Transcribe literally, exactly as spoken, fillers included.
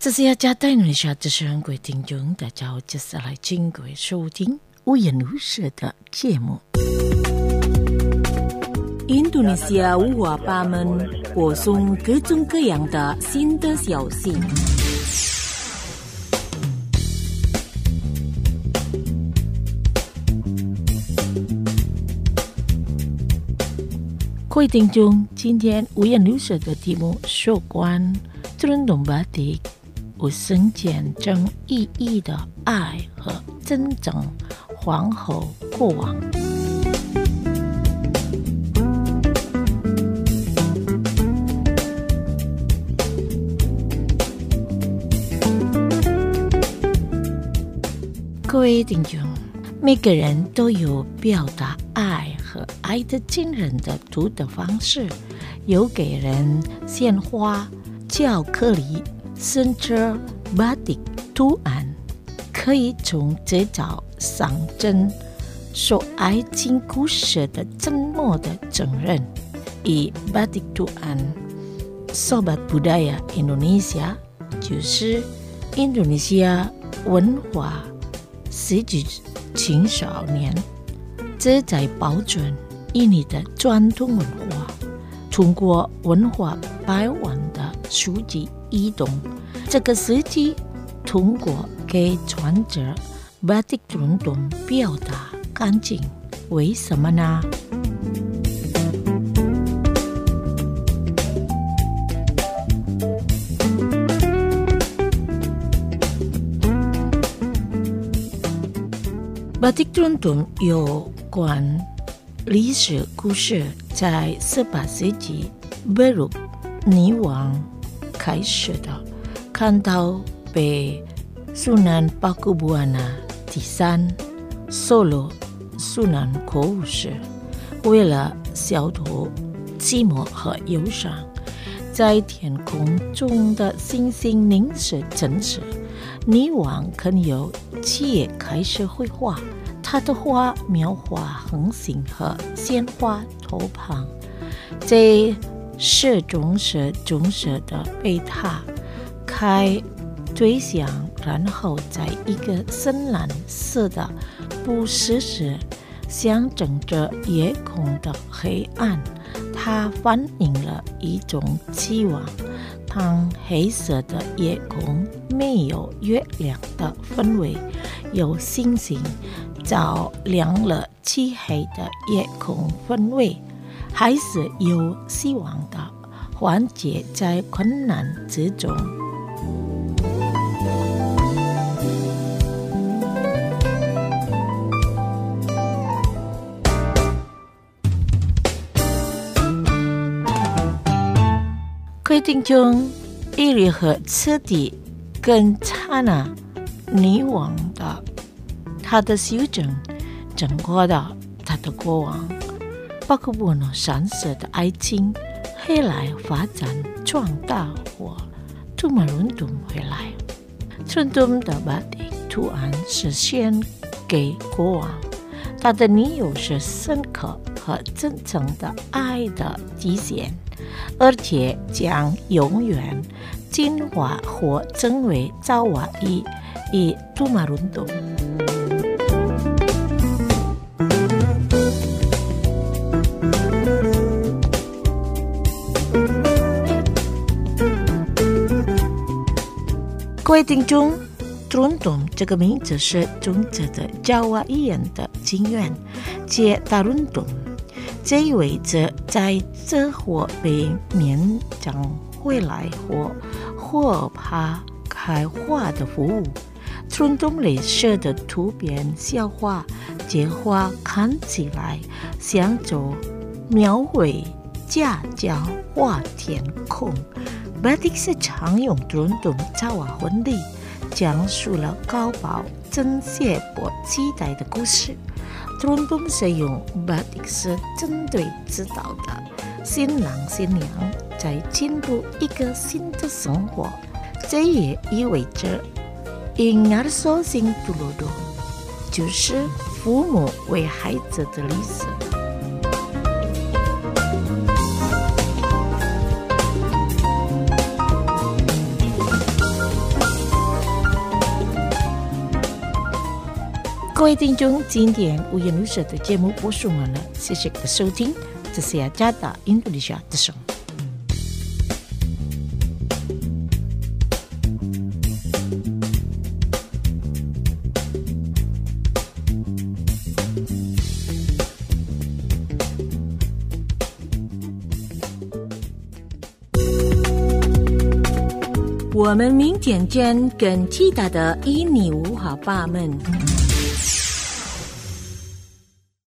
这是要加带你下这是很贵听众，大家好，接下来请各位收听无言无舌的节目。印度尼西亚五花八门，播送各种各样的新的消息。各位听众，今天无言无舌的题目有关尊重batik有深见证意义的爱和真正皇后过往。各位听众，每个人都有表达爱和爱的亲人的独特方式，有给人鲜花、巧克力，甚至 batik 图案，可以从这找象征受爱情故事的真默的承认。以 batik 图案 Sobat Budaya Indonesia 就是印度尼西亚文化十几青少年这在保存印尼的传统文化，通过文化百万的书籍移动，这个时期通过给传者 batik 传统表达感情，为什么呢？batik 传统有关历史故事，在十八世纪贝鲁尼王开始的，看到被苏南巴古布安纳第三索罗苏南国务时，为了消除寂寞和忧伤，在天空中的星星凝视真实，尼王肯有企业开始绘画，他的画描画恒星和鲜花头旁，这是中式中式的贝塔开对象，然后在一个深蓝色的不实时象征着夜空的黑暗，它反映了一种期望。当黑色的夜空没有月亮的氛围，有星星照亮了漆黑的夜空氛围，还是有希望的缓解在困难之中。各位听众，伊犁河彻底跟刹那尼王的他的修正整个的他的过往，巴古布诺闪烁的爱情后来发展壮大或图马伦敦回来。伦敦的batik图案是献给国王，他的女友是深刻和真诚的爱的体现，而且将永远进化或成为爪哇伊以图马伦敦。各位听众，尊重这个名字是中国的爪哇伊人的经验，接大伦敦，这意味着在这或被绵长回来或或怕开花的服务。尊重类似的图片笑话，这话看起来像着描绘家教画天空。batik 是常用尊重爪哇婚礼，讲述了高保真切或期待的故事。尊重使用 batik 是针对知道的新郎新娘在进入一个新的生活，这也意味着 ingarso sing tulodo 就是父母为孩子的意思。 各位听众，今天五颜六色的节目播送完了，谢谢你的收听，这是雅加达印度尼西亚的声。我们明天见，更其他的印尼文好爸们。